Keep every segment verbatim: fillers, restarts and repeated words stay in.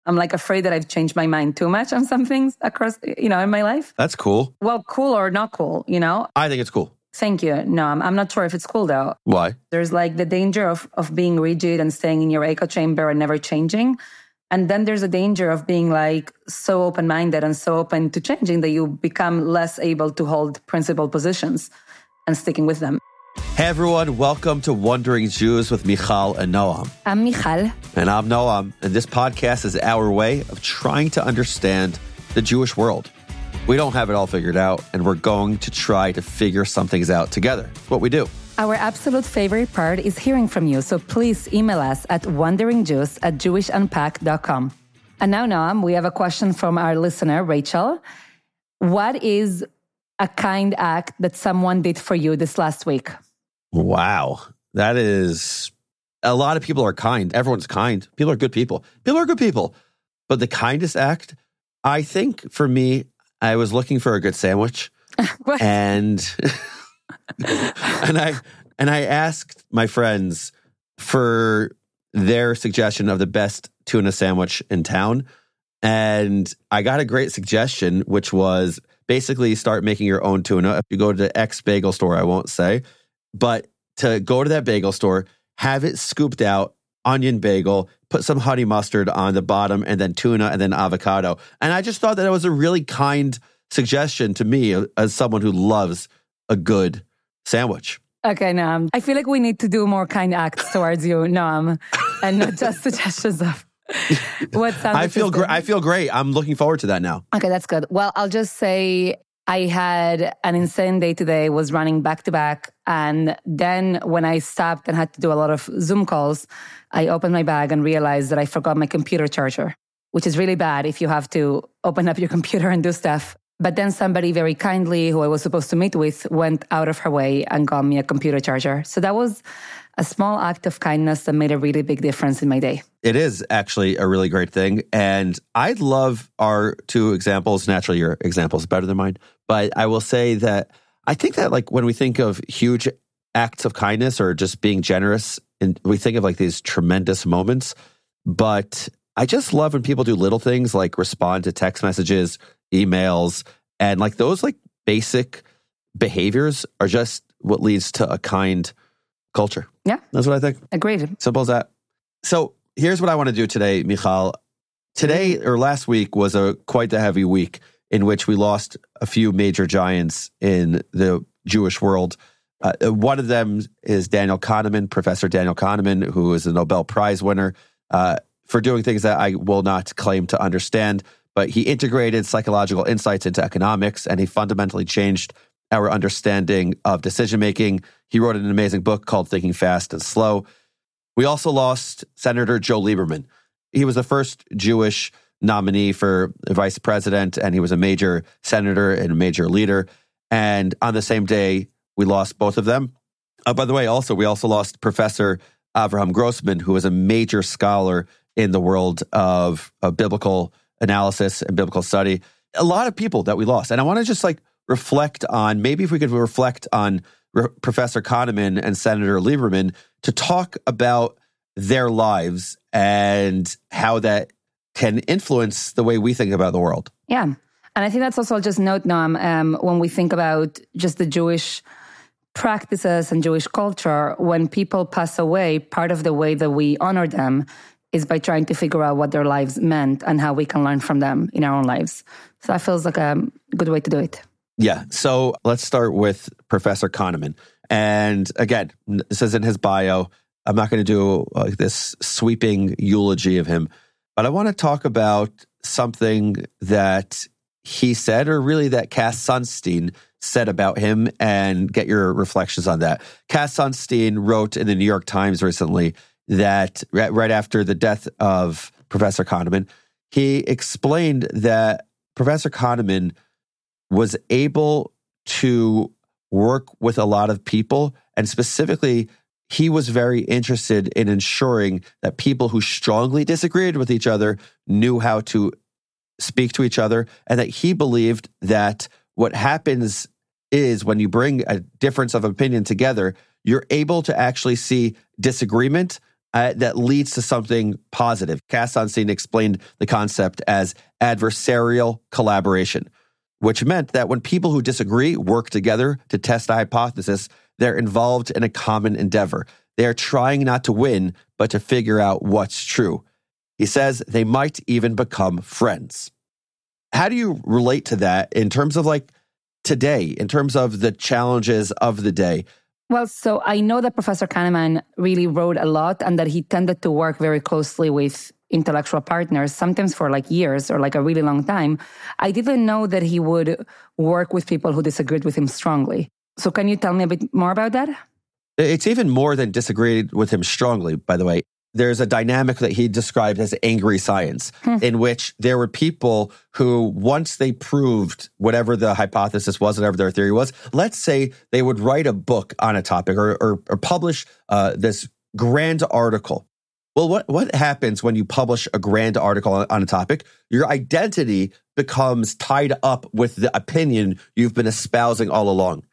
I'm like afraid that I've changed my mind too much on some things across, you know, in my life. That's cool. Well, cool or not cool, you know? I think it's cool. Thank you. No, I'm, I'm not sure if it's cool though. Why? There's like the danger of, of being rigid and staying in your echo chamber and never changing. And then there's a danger of being like so open-minded and so open to changing that you become less able to hold principled positions and sticking with them. Hey everyone, welcome to Wondering Jews with Michal and Noam. I'm Michal. And I'm Noam. And this podcast is our way of trying to understand the Jewish world. We don't have it all figured out, and we're going to try to figure some things out together. It's what we do. Our absolute favorite part is hearing from you, so please email us at wonderingjews at jewish unpack dot com. And now, Noam, we have a question from our listener, Rachel. What is a kind act that someone did for you this last week? Wow. That is... A lot of people are kind. Everyone's kind. People are good people. People are good people. But the kindest act, I think for me, I was looking for a good sandwich. and... and I and I asked my friends for their suggestion of the best tuna sandwich in town. And I got a great suggestion, which was basically start making your own tuna. If you go to the X bagel store, I won't say, but to go to that bagel store, have it scooped out, onion bagel, put some honey mustard on the bottom, and then tuna, and then avocado. And I just thought that it was a really kind suggestion to me as someone who loves a good sandwich. Okay, Noam. I feel like we need to do more kind acts towards you, Noam, and not just suggestions of what sandwiches. I feel great. I feel great. I'm looking forward to that now. Okay, that's good. Well, I'll just say I had an insane day today, was running back to back. And then when I stopped and had to do a lot of Zoom calls, I opened my bag and realized that I forgot my computer charger, which is really bad if you have to open up your computer and do stuff. But then somebody very kindly, who I was supposed to meet with, went out of her way and got me a computer charger. So that was a small act of kindness that made a really big difference in my day. It is actually a really great thing. And I love our two examples. Naturally, your example is better than mine. But I will say that I think that like when we think of huge acts of kindness or just being generous, and we think of like these tremendous moments. But I just love when people do little things like respond to text messages, emails, and like those like basic behaviors are just what leads to a kind culture. Yeah. That's what I think. Agreed. Simple as that. So here's what I want to do today, Michal. Today or last week was a quite the heavy week in which we lost a few major giants in the Jewish world. Uh, one of them is Daniel Kahneman, Professor Daniel Kahneman, who is a Nobel Prize winner uh, for doing things that I will not claim to understand. But he integrated psychological insights into economics, and he fundamentally changed our understanding of decision-making. He wrote an amazing book called Thinking Fast and Slow. We also lost Senator Joe Lieberman. He was the first Jewish nominee for vice president, and he was a major senator and a major leader. And on the same day, we lost both of them. Uh, by the way, also, we also lost Professor Avraham Grossman, who was a major scholar in the world of, of biblical analysis and biblical study. A lot of people that we lost. And I want to just like reflect on, maybe if we could reflect on Re- Professor Kahneman and Senator Lieberman to talk about their lives and how that can influence the way we think about the world. Yeah. And I think that's also, I'll just note, Noam, um, when we think about just the Jewish practices and Jewish culture, when people pass away, part of the way that we honor them is by trying to figure out what their lives meant and how we can learn from them in our own lives. So that feels like a good way to do it. Yeah. So let's start with Professor Kahneman. And again, it says in his bio, I'm not going to do uh, this sweeping eulogy of him, but I want to talk about something that he said, or really that Cass Sunstein said about him, and get your reflections on that. Cass Sunstein wrote in the New York Times recently that right after the death of Professor Kahneman, he explained that Professor Kahneman was able to work with a lot of people, and specifically, he was very interested in ensuring that people who strongly disagreed with each other knew how to speak to each other, and that he believed that what happens is when you bring a difference of opinion together, you're able to actually see disagreement uh, that leads to something positive. Cass Sunstein explained the concept as adversarial collaboration, which meant that when people who disagree work together to test a hypothesis, they're involved in a common endeavor. They're trying not to win, but to figure out what's true. He says they might even become friends. How do you relate to that in terms of like today, in terms of the challenges of the day? Well, so I know that Professor Kahneman really wrote a lot and that he tended to work very closely with intellectual partners, sometimes for like years or like a really long time. I didn't know that he would work with people who disagreed with him strongly. So can you tell me a bit more about that? It's even more than disagreed with him strongly, by the way. There's a dynamic that he described as angry science, hmm. in which there were people who, once they proved whatever the hypothesis was, whatever their theory was, let's say they would write a book on a topic or, or, or publish uh, this grand article. Well, what, what happens when you publish a grand article on, on a topic? Your identity becomes tied up with the opinion you've been espousing all along.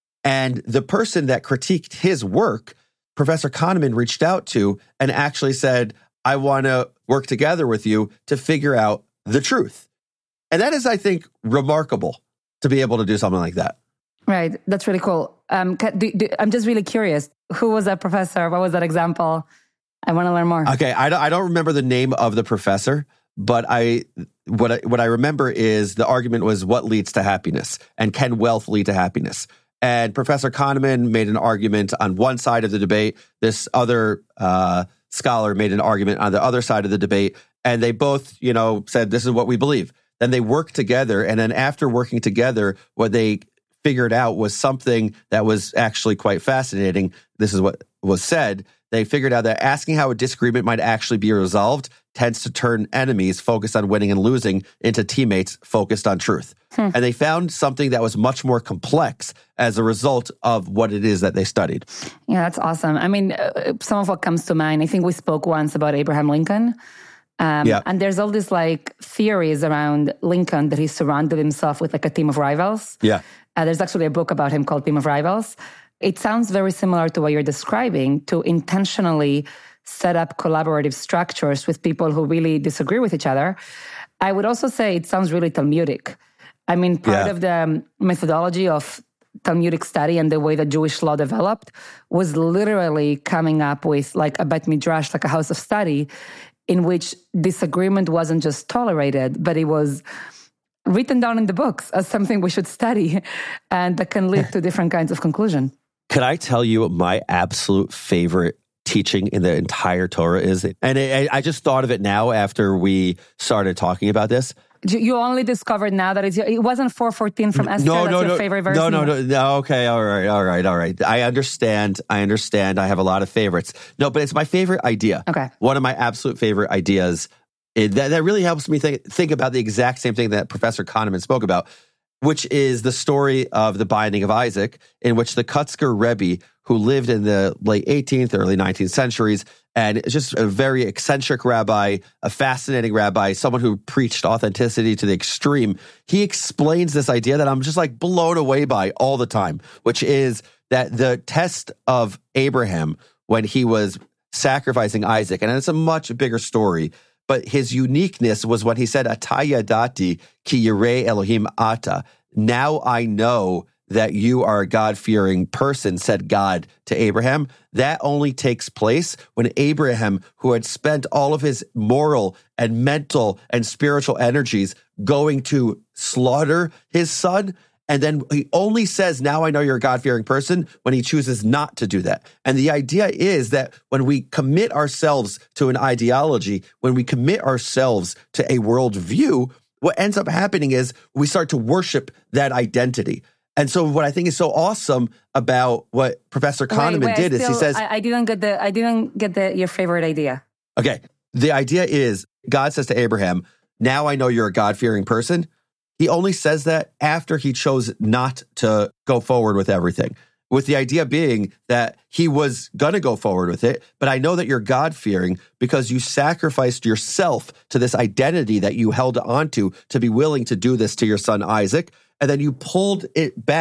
And the person that critiqued his work, Professor Kahneman reached out to and actually said, I want to work together with you to figure out the truth. And that is, I think, remarkable to be able to do something like that. Right. That's really cool. Um, do, do, I'm just really curious. Who was that professor? What was that example? I want to learn more. Okay. I don't, I don't remember the name of the professor, but I what, I what I remember is the argument was what leads to happiness and can wealth lead to happiness? And Professor Kahneman made an argument on one side of the debate. This other uh, scholar made an argument on the other side of the debate. And they both, you know, said, this is what we believe. Then they worked together. And then after working together, what they figured out was something that was actually quite fascinating. This is what was said. They figured out that asking how a disagreement might actually be resolved tends to turn enemies focused on winning and losing into teammates focused on truth. Hmm. And they found something that was much more complex as a result of what it is that they studied. Yeah, that's awesome. I mean, uh, some of what comes to mind, I think we spoke once about Abraham Lincoln. Um, yeah. And there's all these like theories around Lincoln that he surrounded himself with like a team of rivals. Yeah. Uh, there's actually a book about him called Team of Rivals. It sounds very similar to what you're describing, to intentionally set up collaborative structures with people who really disagree with each other. I would also say it sounds really Talmudic. I mean, part yeah. of the methodology of Talmudic study and the way that Jewish law developed was literally coming up with like a Bet Midrash, like a house of study, in which disagreement wasn't just tolerated, but it was written down in the books as something we should study and that can lead to different kinds of conclusion. Could I tell you my absolute favorite teaching in the entire Torah is? And I, I just thought of it now after we started talking about this. You only discovered now that it's, it wasn't four fourteen from Esther, no, that's no, your no, favorite verse? No, no, no, no. Okay, all right, all right, all right. I understand. I understand. I have a lot of favorites. No, but it's my favorite idea. Okay. One of my absolute favorite ideas. It, that, that really helps me think, think about the exact same thing that Professor Kahneman spoke about, which is the story of the binding of Isaac, in which the Kutzker Rebbe, who lived in the late eighteenth, early nineteenth centuries, and just a very eccentric rabbi, a fascinating rabbi, someone who preached authenticity to the extreme, he explains this idea that I'm just like blown away by all the time, which is that the test of Abraham when he was sacrificing Isaac, and it's a much bigger story, but his uniqueness was when he said, Ata yadati ki yirei Elohim ata. Now I know that you are a God-fearing person, said God to Abraham. That only takes place when Abraham, who had spent all of his moral and mental and spiritual energies going to slaughter his son, and then he only says, now I know you're a God-fearing person, when he chooses not to do that. And the idea is that when we commit ourselves to an ideology, when we commit ourselves to a worldview, what ends up happening is we start to worship that identity. And so what I think is so awesome about what Professor Kahneman wait, wait, did still, is he says... I, I didn't get the, I didn't get the, your favorite idea. Okay. The idea is God says to Abraham, now I know you're a God-fearing person. He only says that after he chose not to go forward with everything, with the idea being that he was going to go forward with it, but I know that you're God-fearing because you sacrificed yourself to this identity that you held onto to be willing to do this to your son Isaac, and then you pulled it back.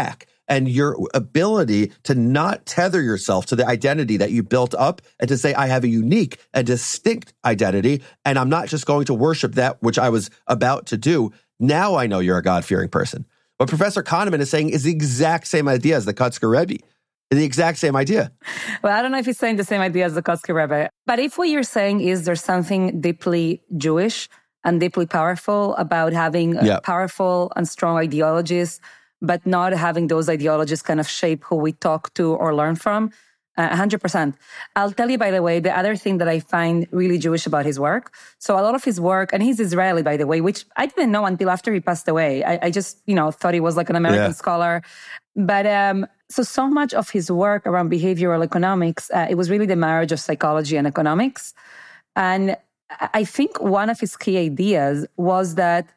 and your ability to not tether yourself to the identity that you built up and to say, I have a unique and distinct identity, and I'm not just going to worship that which I was about to do. Now I know you're a God-fearing person. What Professor Kahneman is saying is the exact same idea as the Kotzker Rebbe. The exact same idea. Well, I don't know if he's saying the same idea as the Kotzker Rebbe. But if what you're saying is there's something deeply Jewish and deeply powerful about having yep. powerful and strong ideologies, but not having those ideologies kind of shape who we talk to or learn from, uh, one hundred percent. I'll tell you, by the way, the other thing that I find really Jewish about his work. So a lot of his work, and he's Israeli, by the way, which I didn't know until after he passed away. I, I just, you know, thought he was like an American yeah. scholar. But um, so, so much of his work around behavioral economics, uh, it was really the marriage of psychology and economics. And I think one of his key ideas was that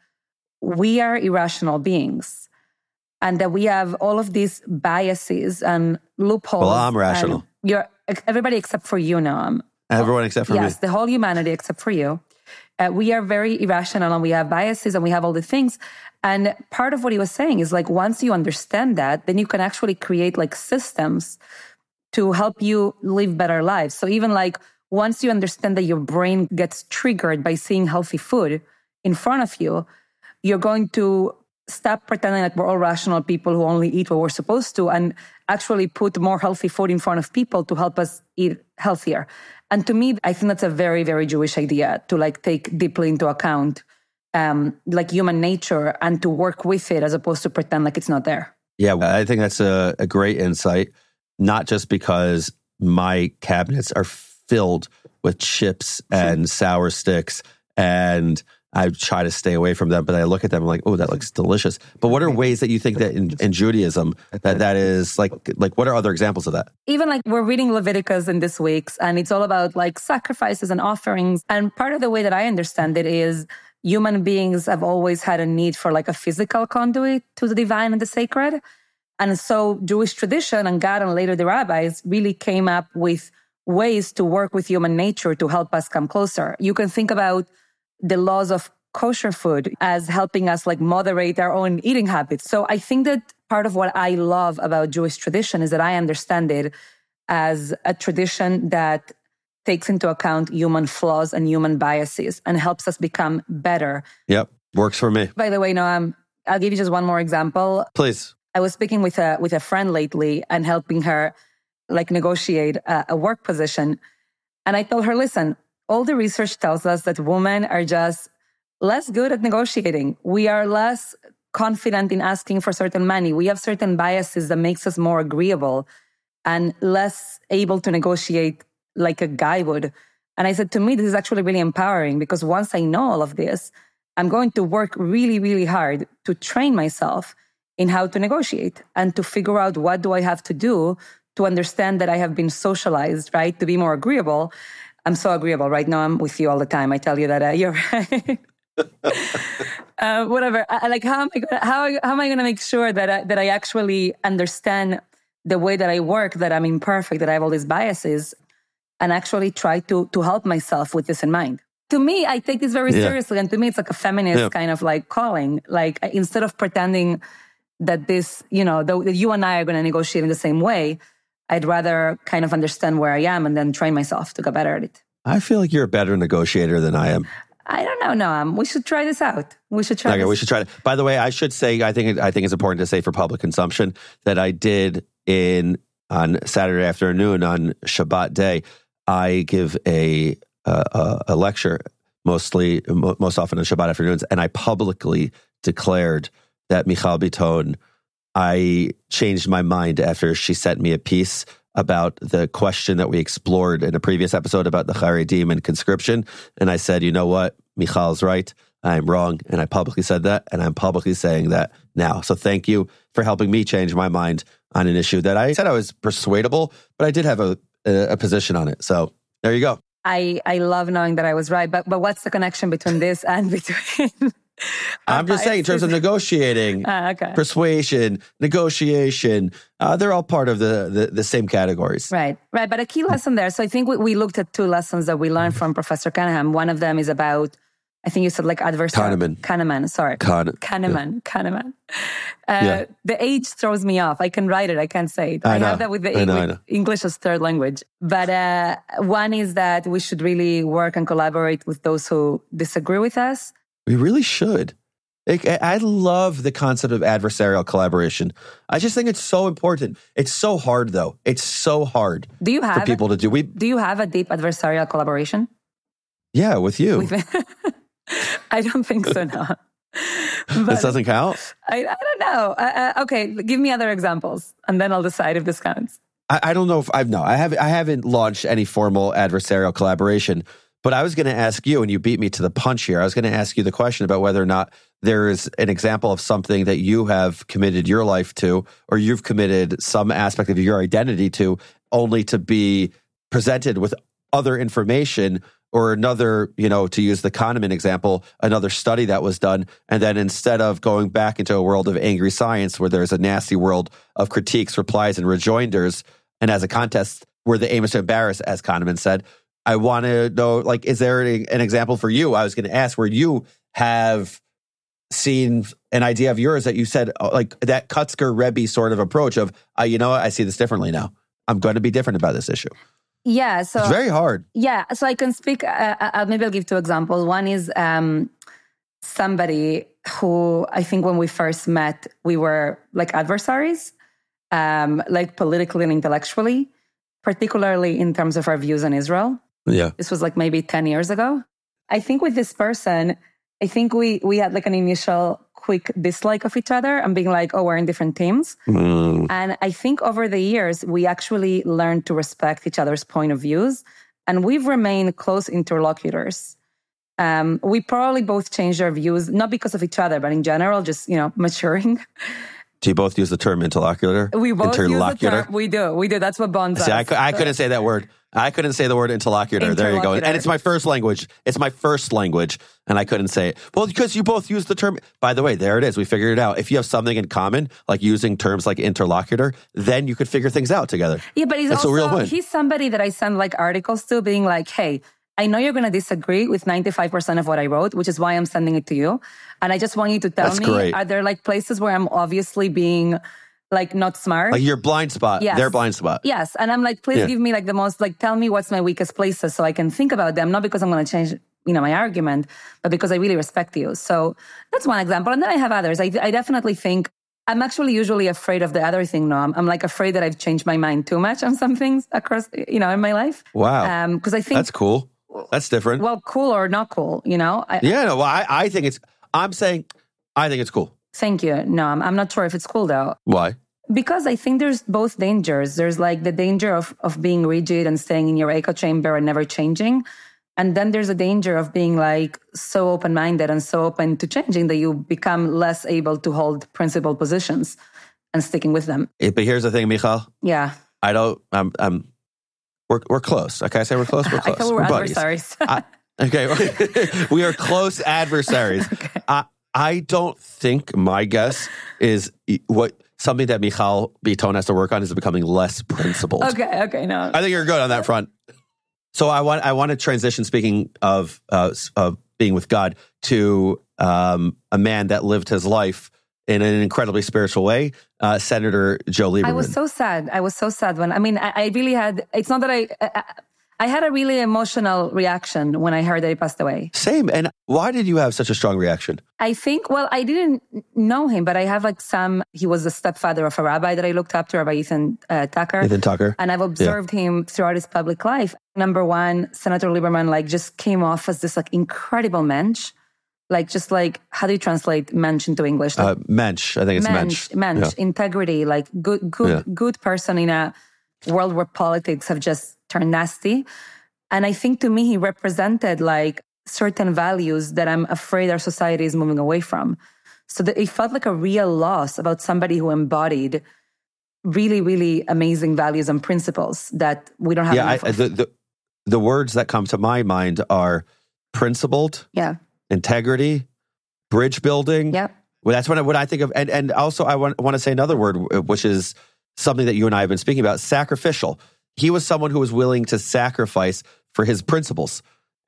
we are irrational beings and that we have all of these biases and loopholes. Well, I'm rational. You're everybody except for you, Noam. Everyone except for yes, me. Yes, the whole humanity except for you. Uh, we are very irrational and we have biases and we have all the things. And part of what he was saying is like, once you understand that, then you can actually create like systems to help you live better lives. So even like once you understand that your brain gets triggered by seeing healthy food in front of you, you're going to stop pretending like we're all rational people who only eat what we're supposed to and actually put more healthy food in front of people to help us eat healthier. And to me, I think that's a very, very Jewish idea to like take deeply into account um, like human nature and to work with it as opposed to pretend like it's not there. Yeah, I think that's a, a great insight, not just because my cabinets are filled with chips and sour sticks and I try to stay away from them, but I look at them like, oh, that looks delicious. But what are ways that you think that in, in Judaism that that is like, like what are other examples of that? Even like we're reading Leviticus in this week's and it's all about like sacrifices and offerings. And part of the way that I understand it is human beings have always had a need for like a physical conduit to the divine and the sacred. And so Jewish tradition and God and later the rabbis really came up with ways to work with human nature to help us come closer. You can think about the laws of kosher food as helping us like moderate our own eating habits. So I think that part of what I love about Jewish tradition is that I understand it as a tradition that takes into account human flaws and human biases and helps us become better. Yep. Works for me. By the way, Noam, I'll give you just one more example. Please. I was speaking with a with a friend lately and helping her like negotiate a, a work position. And I told her, listen, all the research tells us that women are just less good at negotiating. We are less confident in asking for certain money. We have certain biases that makes us more agreeable and less able to negotiate like a guy would. And I said, to me, this is actually really empowering because once I know all of this, I'm going to work really, really hard to train myself in how to negotiate and to figure out what do I have to do to understand that I have been socialized, right, to be more agreeable. I'm so agreeable right now. I'm with you all the time. I tell you that uh, you're right. uh, whatever. I, like, how am I gonna, how, how am I going to make sure that I, that I actually understand the way that I work, that I'm imperfect, that I have all these biases, and actually try to to help myself with this in mind. To me, I take this very yeah. seriously, and to me, it's like a feminist yeah. kind of like calling. Like instead of pretending that this, you know, that you and I are going to negotiate in the same way, I'd rather kind of understand where I am and then train myself to get better at it. I feel like you're a better negotiator than I am. I don't know, no. Um, we should try this out. We should try. Okay, this. we should try it. By the way, I should say, I think I think it's important to say for public consumption that I did in on Saturday afternoon on Shabbat day. I give a a, a lecture mostly most often on Shabbat afternoons, and I publicly declared that Michal Bitton, I changed my mind after she sent me a piece about the question that we explored in a previous episode about the Haredim and conscription. And I said, you know what? Michal's right. I'm wrong. And I publicly said that. And I'm publicly saying that now. So thank you for helping me change my mind on an issue that I said I was persuadable, but I did have a, a, a position on it. So there you go. I, I love knowing that I was right. But, but what's the connection between this and between... I'm just saying, in terms of negotiating, uh, okay. persuasion, negotiation, uh, they're all part of the, the the same categories. Right, right. But a key lesson there. So I think we, we looked at two lessons that we learned from Professor Kahneman. One of them is about I think you said like adversary. Kahneman. Kahneman, sorry. Kahn- Kahneman, yeah. Kahneman. Uh, yeah. The H throws me off. I can write it. I can't say it. I, I know. have that with the I know, with I know. English as third language. But uh, one is that we should really work and collaborate with those who disagree with us. We really should. I love the concept of adversarial collaboration. I just think it's so important. It's so hard, though. It's so hard do you have, for people to do. We, do you have a deep adversarial collaboration? Yeah, with you. With I don't think so, no. This doesn't count? I, I don't know. Uh, uh, okay, give me other examples, and then I'll decide if this counts. I, I don't know if I've, no, I haven't, I haven't launched any formal adversarial collaboration, but I was going to ask you, and you beat me to the punch here. I was going to ask you the question about whether or not there is an example of something that you have committed your life to, or you've committed some aspect of your identity to, only to be presented with other information or another, you know, to use the Kahneman example, another study that was done. And then instead of going back into a world of angry science where there's a nasty world of critiques, replies, and rejoinders, and as a contest where the aim is to embarrass, as Kahneman said, I want to know, like, is there an example for you? I was going to ask where you have seen an idea of yours that you said, like, that Kutzker Rebbe sort of approach of, uh, you know what, I see this differently now. I'm going to be different about this issue. Yeah, so it's very hard. Yeah, so I can speak. Uh, I'll, maybe I'll give two examples. One is um, somebody who I think when we first met, we were like adversaries, um, like politically and intellectually, particularly in terms of our views on Israel. Yeah, this was like maybe ten years ago. I think with this person, I think we we had like an initial quick dislike of each other and being like, oh, we're in different teams. Mm. And I think over the years, we actually learned to respect each other's point of views. And we've remained close interlocutors. Um, we probably both changed our views, not because of each other, but in general, just, you know, maturing. Do you both use the term interlocutor? We both interlocutor? use the term. We do. We do. That's what bonds See, us. I, I couldn't say that word. I couldn't say the word interlocutor. interlocutor. There you go. And it's my first language. It's my first language, and I couldn't say it. Well, because you both use the term. By the way, there it is. We figured it out. If you have something in common, like using terms like interlocutor, then you could figure things out together. Yeah, but he's That's also, a real win. He's somebody that I send like articles to being like, hey, I know you're going to disagree with ninety-five percent of what I wrote, which is why I'm sending it to you. And I just want you to tell That's me, great. Are there like places where I'm obviously being like not smart? Like your blind spot, yes. their blind spot. Yes. And I'm like, please yeah. give me like the most, like tell me what's my weakest places so I can think about them. Not because I'm going to change, you know, my argument, but because I really respect you. So that's one example. And then I have others. I, I definitely think I'm actually usually afraid of the other thing. No, I'm, I'm like afraid that I've changed my mind too much on some things across, you know, in my life. Wow. Um, because I think that's cool. That's different. Well, cool or not cool, you know? I, yeah, no, well, I, I think it's, I'm saying, I think it's cool. Thank you. No, I'm, I'm not sure if it's cool though. Why? Because I think there's both dangers. There's like the danger of, of being rigid and staying in your echo chamber and never changing. And then there's a danger of being like so open-minded and so open to changing that you become less able to hold principled positions and sticking with them. It, but here's the thing, Michal. Yeah. I don't, I'm, I'm, we're, we're close. Okay, I say we're close? We're close. I thought we were, we're adversaries. I, okay, we are close adversaries. Okay. I, I don't think my guess is what... Something that Michal Bitton has to work on is becoming less principled. Okay, okay, no. I think you're good on that front. So I want I want to transition, speaking of uh, of being with God, to um, a man that lived his life in an incredibly spiritual way, uh, Senator Joe Lieberman. I was so sad. I was so sad when, I mean, I, I really had, it's not that I, I, I had a really emotional reaction when I heard that he passed away. Same. And why did you have such a strong reaction? I think, well, I didn't know him, but I have like some, he was the stepfather of a rabbi that I looked up to, Rabbi Ethan uh, Tucker. Ethan Tucker. And I've observed yeah. him throughout his public life. Number one, Senator Lieberman like just came off as this like incredible mensch. Like just like, how do you translate mensch into English? Like, uh, mensch, I think it's mensch. Mensch, mensch yeah. integrity, like good, good, yeah. good person in a world where politics have just turned nasty. And I think to me, he represented like certain values that I'm afraid our society is moving away from. So that it felt like a real loss about somebody who embodied really, really amazing values and principles that we don't have yeah, enough I, of. The, the, the words that come to my mind are principled, yeah, integrity, bridge building. Yeah. Well, that's what I, what I think of. And, and also I want, want to say another word, which is something that you and I have been speaking about, sacrificial. He was someone who was willing to sacrifice for his principles.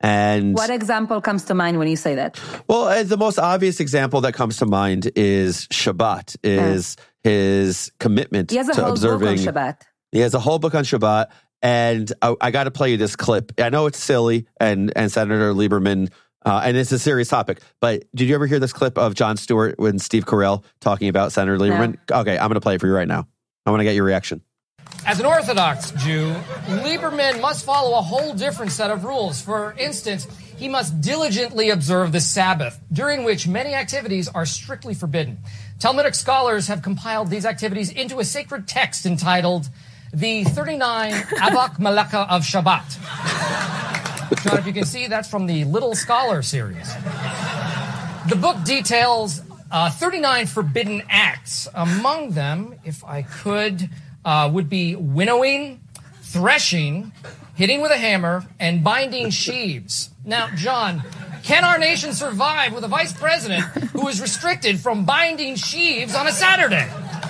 And what example comes to mind when you say that? Well, uh, the most obvious example that comes to mind is Shabbat, is yeah. his commitment he has a to whole observing. Book on Shabbat. He has a whole book on Shabbat. And I, I got to play you this clip. I know it's silly, and, and Senator Lieberman, uh, and it's a serious topic, but did you ever hear this clip of Jon Stewart and Steve Carell talking about Senator Lieberman? No. Okay, I'm going to play it for you right now. I want to get your reaction. As an Orthodox Jew, Lieberman must follow a whole different set of rules. For instance, he must diligently observe the Sabbath, during which many activities are strictly forbidden. Talmudic scholars have compiled these activities into a sacred text entitled The thirty-nine Avak Malaka of Shabbat. John, if you can see, that's from the Little Scholar series. The book details uh, thirty-nine forbidden acts. Among them, if I could... Uh, would be winnowing, threshing, hitting with a hammer, and binding sheaves. Now, John, can our nation survive with a vice president who is restricted from binding sheaves on a Saturday?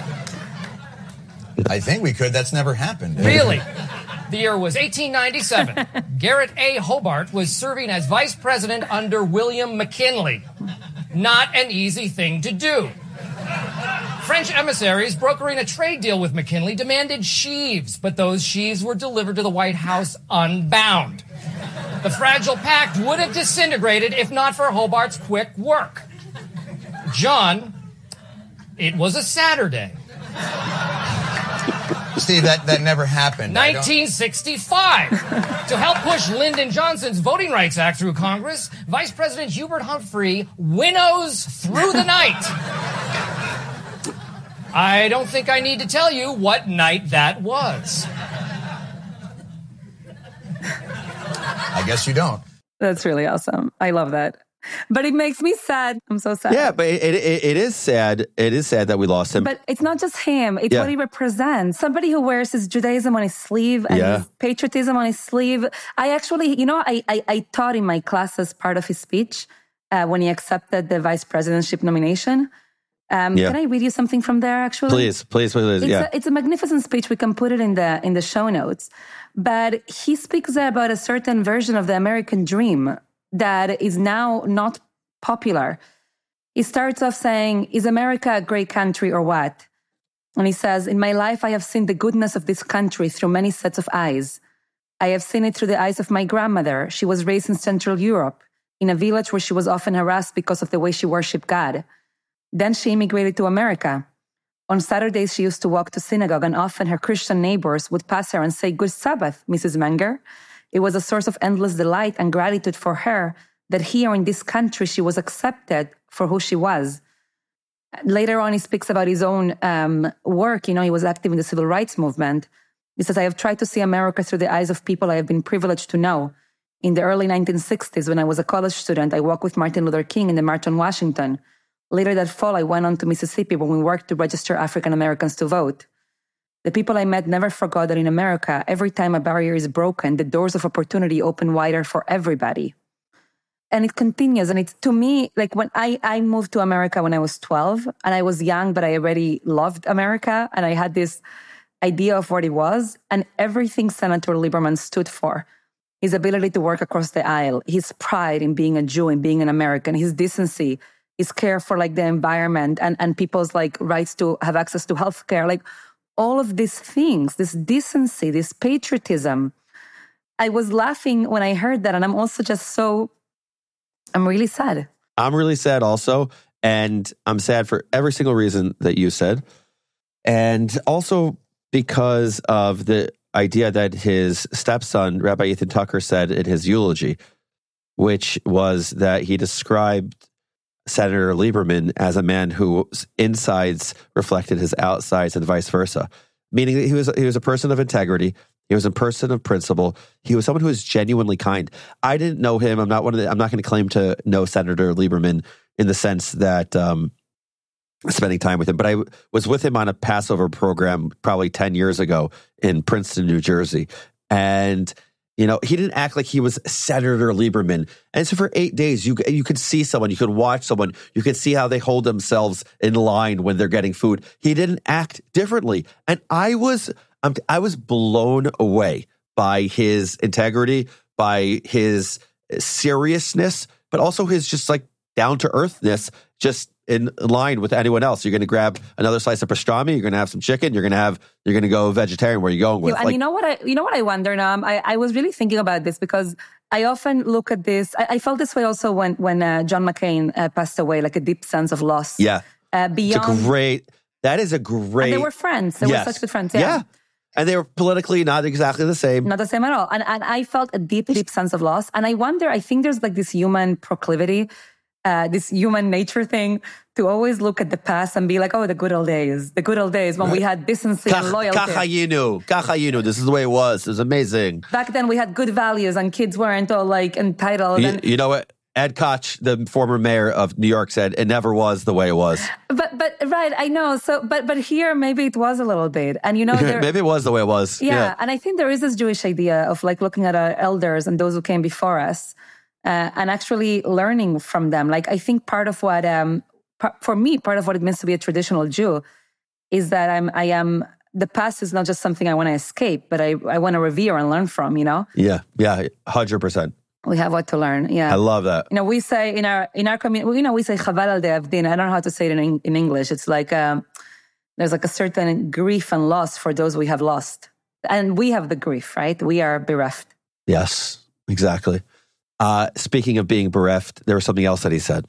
I think we could. That's never happened. Really? The year was eighteen ninety-seven. Garrett A. Hobart was serving as vice president under William McKinley. Not an easy thing to do. French emissaries brokering a trade deal with McKinley demanded sheaves, but those sheaves were delivered to the White House unbound. The fragile pact would have disintegrated if not for Hobart's quick work. John, it was a Saturday. Steve, that, that never happened. nineteen sixty-five. To help push Lyndon Johnson's Voting Rights Act through Congress, Vice President Hubert Humphrey winnows through the night. I don't think I need to tell you what night that was. I guess you don't. That's really awesome. I love that. But it makes me sad. I'm so sad. Yeah, but it, it, it is sad. It is sad that we lost him. But it's not just him. It's yeah. what he represents. Somebody who wears his Judaism on his sleeve and yeah. his patriotism on his sleeve. I actually, you know, I, I, I taught in my class as part of his speech uh, when he accepted the vice presidentship nomination. Um, yeah. Can I read you something from there, actually? Please, please, please. It's, yeah. a, it's a magnificent speech. We can put it in the in the show notes. But he speaks about a certain version of the American dream that is now not popular. He starts off saying, "Is America a great country or what?" And he says, "In my life, I have seen the goodness of this country through many sets of eyes. I have seen it through the eyes of my grandmother. She was raised in Central Europe, in a village where she was often harassed because of the way she worshipped God. Then she immigrated to America. On Saturdays, she used to walk to synagogue, and often her Christian neighbors would pass her and say, 'Good Sabbath, Missus Menger.' It was a source of endless delight and gratitude for her that here in this country she was accepted for who she was." Later on, he speaks about his own um, work. You know, he was active in the civil rights movement. He says, "I have tried to see America through the eyes of people I have been privileged to know. In the early nineteen sixties, when I was a college student, I walked with Martin Luther King in the March on Washington. Later that fall, I went on to Mississippi when we worked to register African Americans to vote. The people I met never forgot that in America, every time a barrier is broken, the doors of opportunity open wider for everybody." And it continues. And it's, to me, like when I, I moved to America when I was twelve, and I was young, but I already loved America. And I had this idea of what it was. And everything Senator Lieberman stood for, his ability to work across the aisle, his pride in being a Jew and being an American, his decency, his care for like the environment and, and people's like rights to have access to healthcare, like all of these things, this decency, this patriotism. I was laughing when I heard that. And I'm also just so, I'm really sad. I'm really sad also. And I'm sad for every single reason that you said. And also because of the idea that his stepson, Rabbi Ethan Tucker, said in his eulogy, which was that he described Senator Lieberman as a man whose insides reflected his outsides and vice versa, meaning that he was he was a person of integrity. He was a person of principle. He was someone who was genuinely kind. I didn't know him. I'm not one of the, I'm not going to claim to know Senator Lieberman in the sense that um, spending time with him, but I was with him on a Passover program probably ten years ago in Princeton, New Jersey, and you know, he didn't act like he was Senator Lieberman. And so for eight days, you you could see someone, you could watch someone, you could see how they hold themselves in line when they're getting food. He didn't act differently. And I was um, I was blown away by his integrity, by his seriousness, but also his just like down to earthness, just in line with anyone else. You're going to grab another slice of pastrami. You're going to have some chicken. You're going to have. You're going to go vegetarian. Where are you going with? You, and like, you know what I? You know what I wonder, Noam? I, I was really thinking about this because I often look at this. I, I felt this way also when when uh, John McCain uh, passed away, like a deep sense of loss. Yeah, uh, beyond. It's a great. That is a great. And they were friends. They yes. were such good friends. Yeah. yeah. And they were politically not exactly the same. Not the same at all. And and I felt a deep, deep sense of loss. And I wonder, I think there's like this human proclivity, uh, this human nature thing to always look at the past and be like, oh, the good old days. The good old days when we had decency and loyalty. Kachayinu. Kachayinu. This is the way it was. It was amazing. Back then we had good values and kids weren't all like entitled. You, and, you know what? Ed Koch, the former mayor of New York, said it never was the way it was. But, but right, I know. So, but, but here maybe it was a little bit, and you know, there, maybe it was the way it was. Yeah, yeah, and I think there is this Jewish idea of like looking at our elders and those who came before us, uh, and actually learning from them. Like I think part of what, um, par- for me, part of what it means to be a traditional Jew is that I'm, I am. The past is not just something I want to escape, but I, I want to revere and learn from. You know. Yeah, yeah, hundred percent. We have what to learn. Yeah, I love that. You know, we say in our in our community, you know, we say chaval al de'avdin. I don't know how to say it in in English. It's like um, there's like a certain grief and loss for those we have lost, and we have the grief, right? We are bereft. Yes, exactly. Uh, speaking of being bereft, there was something else that he said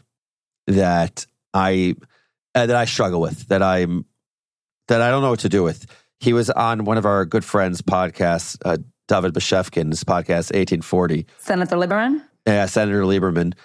that I uh, that I struggle with, that I'm that I don't know what to do with. He was on one of our good friends' podcasts. Uh, David Bashevkin's podcast, eighteen forty. Senator Lieberman? Yeah, Senator Lieberman.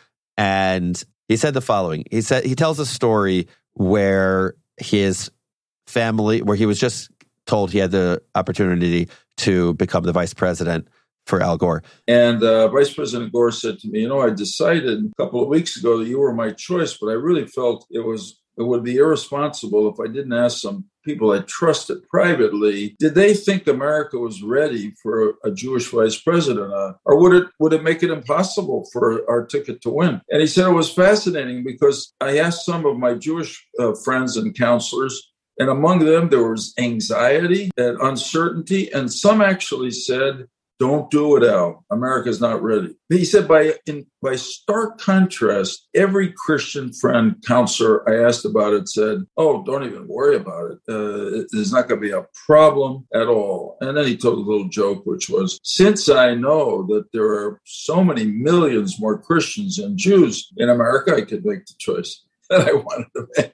And he said the following. He said he tells a story where his family, where he was just told he had the opportunity to become the vice president for Al Gore. And uh, Vice President Gore said to me, you know, I decided a couple of weeks ago that you were my choice, but I really felt it was it would be irresponsible if I didn't ask some people I trusted privately, did they think America was ready for a Jewish vice president? Uh, or would it would it make it impossible for our ticket to win? And he said it was fascinating because I asked some of my Jewish uh, friends and counselors, and among them there was anxiety and uncertainty, and some actually said, don't do it, Al. America's not ready. He said, by in, by stark contrast, every Christian friend, counselor I asked about it said, oh, don't even worry about it. Uh, there's not going to be a problem at all. And then he told a little joke, which was, since I know that there are so many millions more Christians than Jews in America, I could make the choice that I wanted to make.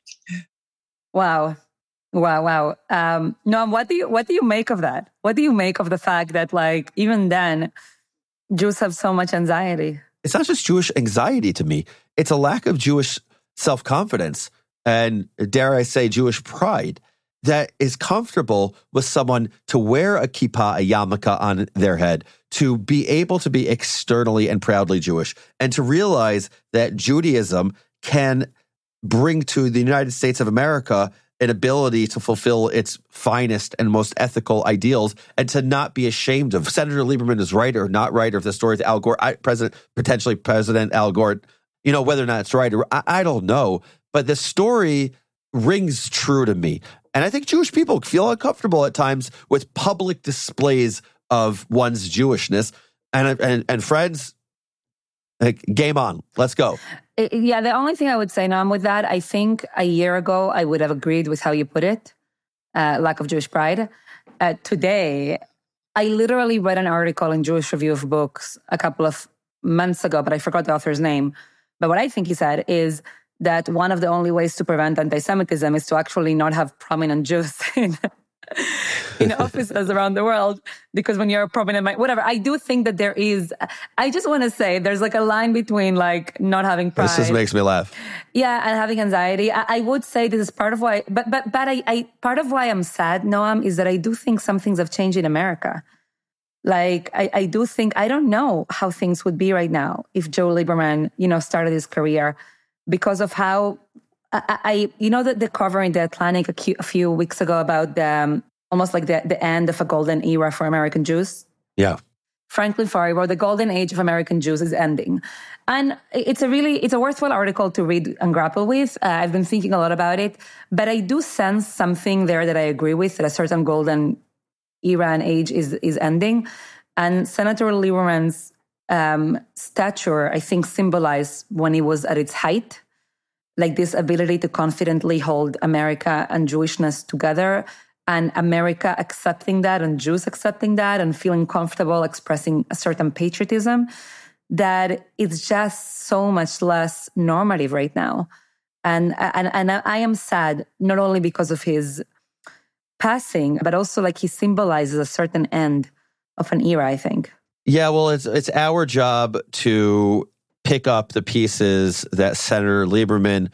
Wow. Wow, wow. Um, Noam, what do you what do you make of that? What do you make of the fact that, like, even then, Jews have so much anxiety? It's not just Jewish anxiety to me. It's a lack of Jewish self-confidence and, dare I say, Jewish pride that is comfortable with someone to wear a kippah, a yarmulke on their head, to be able to be externally and proudly Jewish, and to realize that Judaism can bring to the United States of America an ability to fulfill its finest and most ethical ideals, and to not be ashamed of. Senator Lieberman is right or not right, or if the story is Al Gore, I, President, potentially President Al Gore, you know, whether or not it's right, or I, I don't know. But the story rings true to me. And I think Jewish people feel uncomfortable at times with public displays of one's Jewishness. And, and, and friends, like, game on. Let's go. Yeah, the only thing I would say, Noam, with that, I think a year ago, I would have agreed with how you put it, uh, lack of Jewish pride. Uh, today, I literally read an article in Jewish Review of Books a couple of months ago, but I forgot the author's name. But what I think he said is that one of the only ways to prevent anti-Semitism is to actually not have prominent Jews in in offices around the world, because when you're a prominent, whatever, I do think that there is, I just want to say there's like a line between like not having pride. This just makes me laugh. Yeah, and having anxiety. I, I would say this is part of why, but but but I, I part of why I'm sad, Noam, is that I do think some things have changed in America. Like, I, I do think, I don't know how things would be right now if Joe Lieberman, you know, started his career, because of how I, I, you know, that the cover in The Atlantic a, a few weeks ago about the, um, almost like the, the end of a golden era for American Jews. Yeah. Franklin Farey wrote, the golden age of American Jews is ending. And it's a really, it's a worthwhile article to read and grapple with. Uh, I've been thinking a lot about it, but I do sense something there that I agree with, that a certain golden era and age is, is ending. And Senator Lieberman's um, stature, I think, symbolized when it was at its height, like this ability to confidently hold America and Jewishness together, and America accepting that and Jews accepting that and feeling comfortable expressing a certain patriotism, that it's just so much less normative right now. And, and, and I am sad, not only because of his passing, but also like he symbolizes a certain end of an era, I think. Yeah, well, it's it's our job to pick up the pieces that Senator Lieberman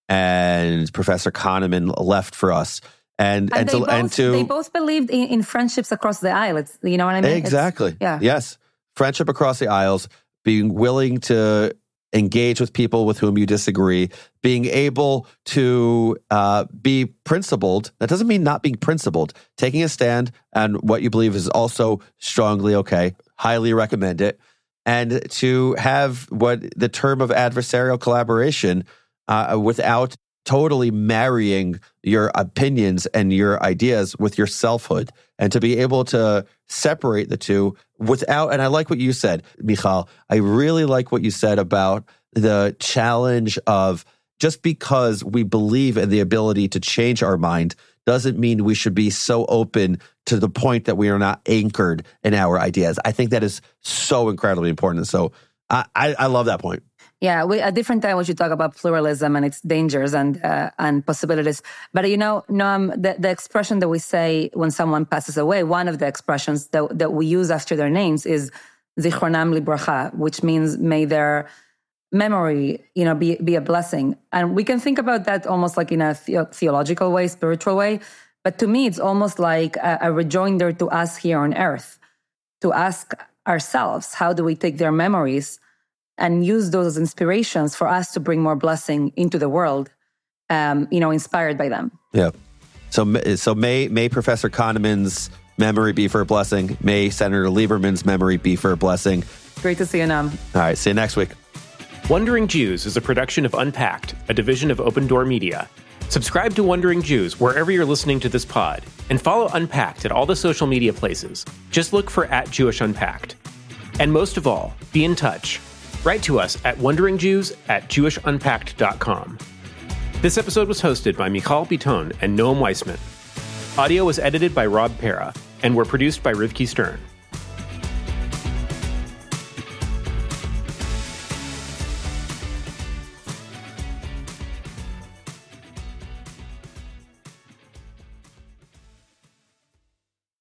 and Professor Kahneman left for us. And, and, and, to, both, and to... They both believed in, in friendships across the aisle. It's, you know what I mean? Exactly. It's, yeah. Yes. Friendship across the aisles, being willing to engage with people with whom you disagree, being able to uh, be principled. That doesn't mean not being principled. Taking a stand on what you believe is also strongly okay. Highly recommend it. And to have what the term of adversarial collaboration uh, without totally marrying your opinions and your ideas with your selfhood, and to be able to separate the two without, and I like what you said, Michal, I really like what you said about the challenge of just because we believe in the ability to change our mind doesn't mean we should be so open to the point that we are not anchored in our ideas. I think that is so incredibly important. So I, I, I love that point. Yeah, we, at different time we should talk about pluralism and its dangers and uh, and possibilities. But you know, Noam, the, the expression that we say when someone passes away, one of the expressions that, that we use after their names is Zichronam Libracha, which means may their memory, you know, be be a blessing. And we can think about that almost like in a the- theological way, spiritual way. But to me, it's almost like a, a rejoinder to us here on earth, to ask ourselves, how do we take their memories and use those as inspirations for us to bring more blessing into the world, um, you know, inspired by them. Yeah. So, so may may Professor Kahneman's memory be for a blessing. May Senator Lieberman's memory be for a blessing. Great to see you, Noam. All right. See you next week. Wandering Jews is a production of Unpacked, a division of Open Door Media. Subscribe to Wandering Jews wherever you're listening to this pod, and follow Unpacked at all the social media places. Just look for at Jewish Unpacked. And most of all, be in touch. Write to us at wanderingjews at jewish unpacked dot com. This episode was hosted by Michal Biton and Noam Weissman. Audio was edited by Rob Pera, and were produced by Rivki Stern.